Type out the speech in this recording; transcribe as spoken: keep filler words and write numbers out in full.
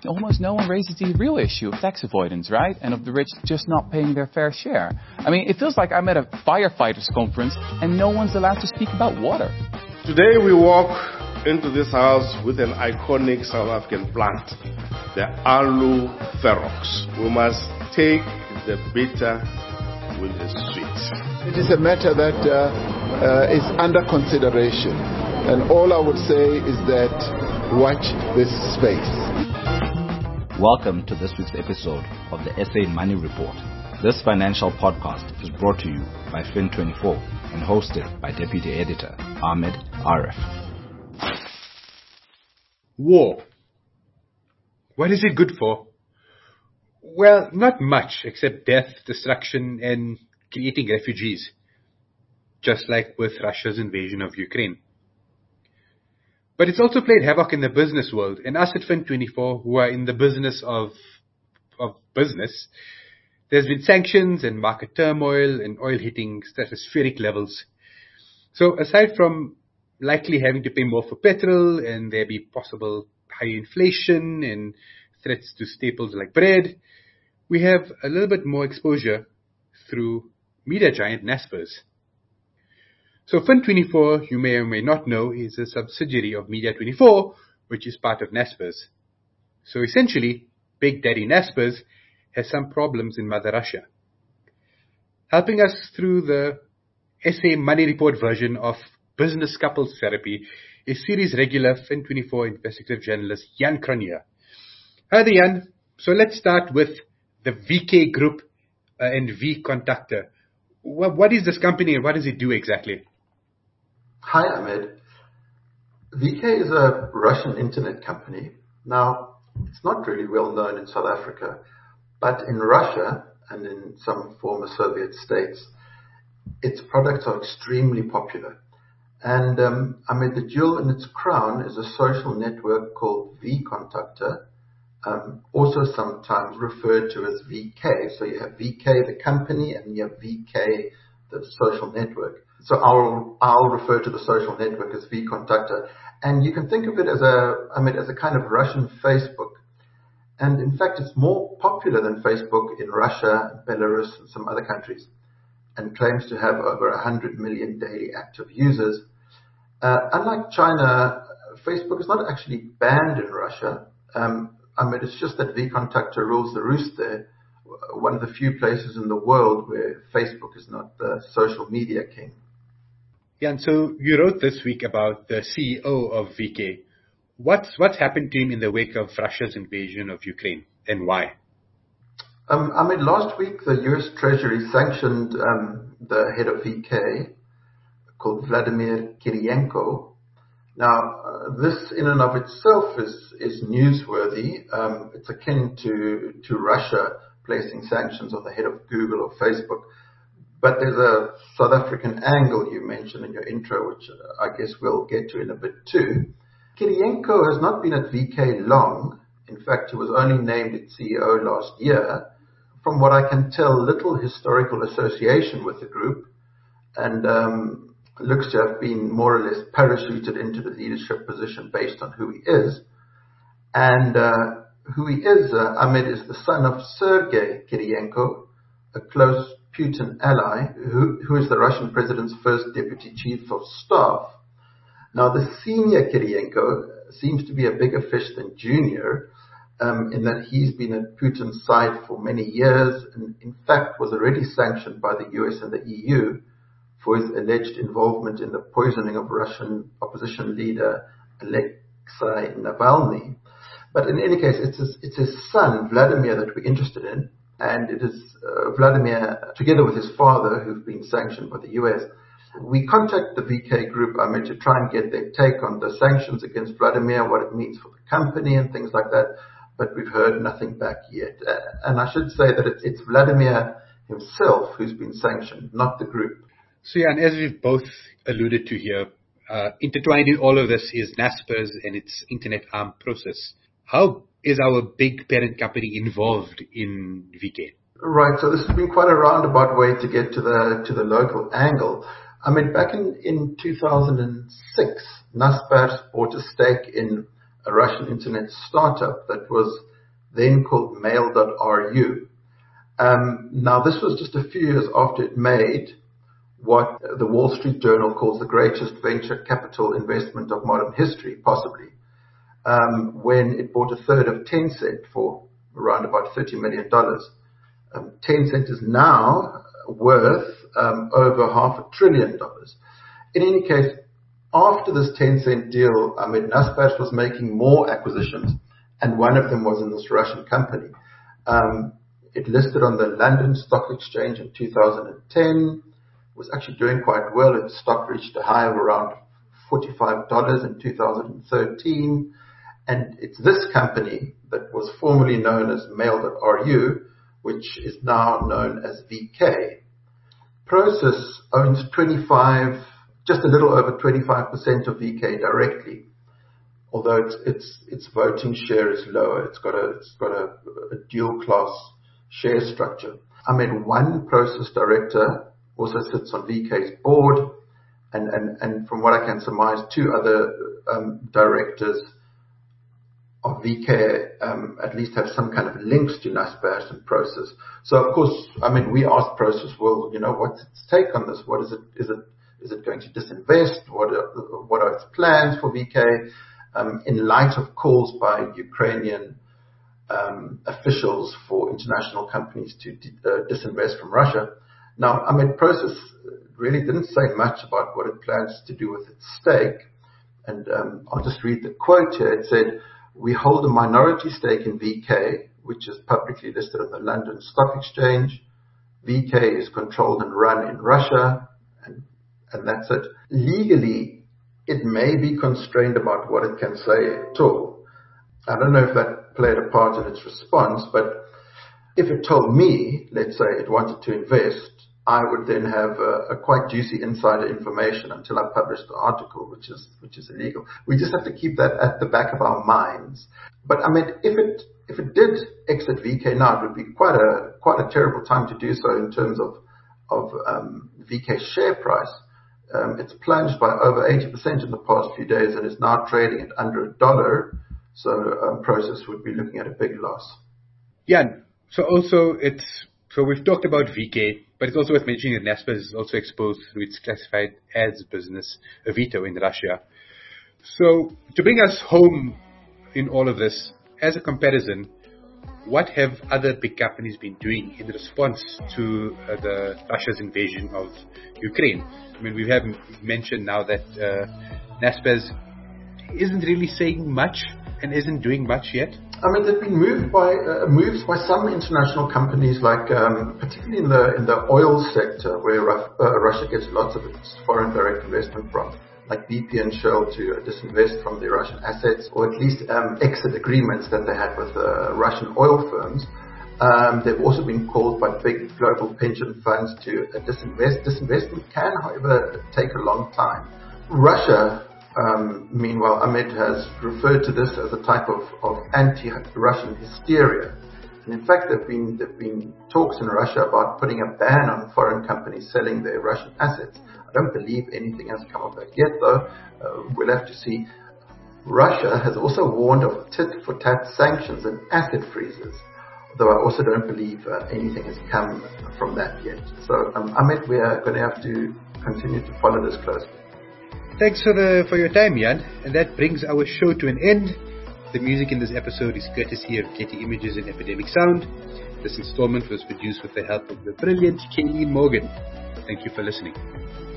almost no one raises the real issue of tax avoidance, right? And of the rich just not paying their fair share. I mean, it feels like I'm at a firefighters conference and no one's allowed to speak about water. Today we walk into this house with an iconic South African plant, the Aloe Ferox. We must take the bitter with the sweet. It is a matter that uh, uh, is under consideration. And all I would say is that watch this space. Welcome to this week's episode of the S A Money Report. This financial podcast is brought to you by Fin twenty-four and hosted by Deputy Editor Ahmed Arif. War. What is it good for? Well, not much except death, destruction, and creating refugees. Just like with Russia's invasion of Ukraine. But it's also played havoc in the business world, and us at Fin twenty-four, who are in the business of of business, there's been sanctions and market turmoil and oil hitting stratospheric levels. So aside from likely having to pay more for petrol and there be possible high inflation and threats to staples like bread, we have a little bit more exposure through media giant Naspers. So Fin twenty-four, you may or may not know, is a subsidiary of Media twenty-four, which is part of Naspers. So essentially, Big Daddy Naspers has some problems in Mother Russia. Helping us through the S A Money Report version of Business Couples Therapy is series regular Fin twenty-four investigative journalist Jan Cronje. Hi there, Jan. So let's start with the V K Group uh, and vContactor. What, what is this company and what does it do exactly? Hi, Ahmed. V K is a Russian internet company. Now, it's not really well known in South Africa, but in Russia and in some former Soviet states, its products are extremely popular. And um, I mean, the jewel in its crown is a social network called vContactor, um, also sometimes referred to as V K. So you have V K, the company, and you have V K, the social network. So I'll I'll refer to the social network as vContactor, and you can think of it as a I mean as a kind of Russian Facebook. And in fact, it's more popular than Facebook in Russia, Belarus, and some other countries, and claims to have over one hundred million daily active users. Uh, unlike China, Facebook is not actually banned in Russia. Um, I mean, it's just that vContactor rules the roost there, one of the few places in the world where Facebook is not the social media king. Yeah, and so you wrote this week about the C E O of V K. What's what's happened to him in the wake of Russia's invasion of Ukraine, and why? Um, I mean, last week the U S Treasury sanctioned um, the head of V K, called Vladimir Kiriyenko. Now, uh, this in and of itself is is newsworthy. Um, it's akin to to Russia placing sanctions on the head of Google or Facebook. But there's a South African angle you mentioned in your intro, which I guess we'll get to in a bit too. Kiriyenko has not been at V K long. In fact, he was only named its C E O last year. From what I can tell, little historical association with the group, and um, looks to have been more or less parachuted into the leadership position based on who he is. And uh, who he is, uh, Ahmed, is the son of Sergei Kiriyenko, a close Putin ally, who, who is the Russian president's first deputy chief of staff. Now, the senior Kiriyenko seems to be a bigger fish than junior, um, in that he's been at Putin's side for many years, and in fact was already sanctioned by the U S and the E U for his alleged involvement in the poisoning of Russian opposition leader Alexei Navalny. But in any case, it's his, it's his son, Vladimir, that we're interested in. And it is uh, Vladimir, together with his father, who've been sanctioned by the U S. We contact the V K Group, I mean, to try and get their take on the sanctions against Vladimir, what it means for the company and things like that. But we've heard nothing back yet. Uh, and I should say that it's, it's Vladimir himself who's been sanctioned, not the group. So yeah, and as we've both alluded to here, uh, intertwined in all of this is Naspers and its internet arm process. How is our big parent company involved in V K? Right, so this has been quite a roundabout way to get to the to the local angle. I mean, back in, in two thousand six, Naspers bought a stake in a Russian internet startup that was then called mail dot R U. Um, now, this was just a few years after it made what the Wall Street Journal calls the greatest venture capital investment of modern history, possibly, um, when it bought a third of Tencent for around about thirty million dollars. Um, Tencent is now worth um, over half a trillion dollars. In any case, after this Tencent deal, I mean, Naspers was making more acquisitions, and one of them was in this Russian company. Um, it listed on the London Stock Exchange in two thousand ten, was actually doing quite well. Its stock reached a high of around forty-five dollars in two thousand thirteen, and it's this company that was formerly known as mail dot R U, which is now known as V K. Prosus owns twenty-five, just a little over twenty-five percent of V K directly, although its its its voting share is lower. It's got a it's got a, a dual class share structure. I mean, one Prosus director also sits on V K's board, and and and from what I can surmise, two other um, directors of V K um, at least have some kind of links to Naspers and Prosus. So of course, I mean, we asked Prosus, well, you know, what's its take on this? What is it? Is it is it going to disinvest? What are, what are its plans for V K um, in light of calls by Ukrainian um, officials for international companies to uh, disinvest from Russia? Now, I mean, Prosus really didn't say much about what it plans to do with its stake, and um, I'll just read the quote here. It said, "We hold a minority stake in V K, which is publicly listed on the London Stock Exchange. V K is controlled and run in Russia," and, and that's it. Legally, it may be constrained about what it can say at all. I don't know if that played a part in its response, but if it told me, let's say it wanted to invest, I would then have a, a quite juicy insider information until I published the article, which is which is illegal. We just have to keep that at the back of our minds. But I mean, if it if it did exit V K now, it would be quite a quite a terrible time to do so in terms of of um, V K's share price. Um, it's plunged by over eighty percent in the past few days and is now trading at under a dollar. So um, Prosus would be looking at a big loss. Yeah. So also it's so we've talked about V K. But it's also worth mentioning that Naspers is also exposed through its classified ads business, Avito, in Russia. So to bring us home in all of this, as a comparison, what have other big companies been doing in response to uh, the Russia's invasion of Ukraine? I mean, we have mentioned now that uh, Naspers isn't really saying much and isn't doing much yet. I mean, they've been moved by uh, moves by some international companies, like um, particularly in the in the oil sector, where uh, Russia gets lots of its foreign direct investment from, like B P and Shell, to uh, disinvest from their Russian assets, or at least um, exit agreements that they had with uh, Russian oil firms. Um, they've also been called by big global pension funds to uh, disinvest. Disinvestment can, however, take a long time. Russia, Um, meanwhile, Ahmed has referred to this as a type of, of anti-Russian hysteria. And in fact, there have been there have been talks in Russia about putting a ban on foreign companies selling their Russian assets. I don't believe anything has come of that yet, though. Uh, we'll have to see. Russia has also warned of tit-for-tat sanctions and asset freezes, though I also don't believe uh, anything has come from that yet. So, um, Ahmed, we are going to have to continue to follow this closely. Thanks for the for your time, Jan. And that brings our show to an end. The music in this episode is courtesy of Getty Images and Epidemic Sound. This installment was produced with the help of the brilliant Kayleen Morgan. Thank you for listening.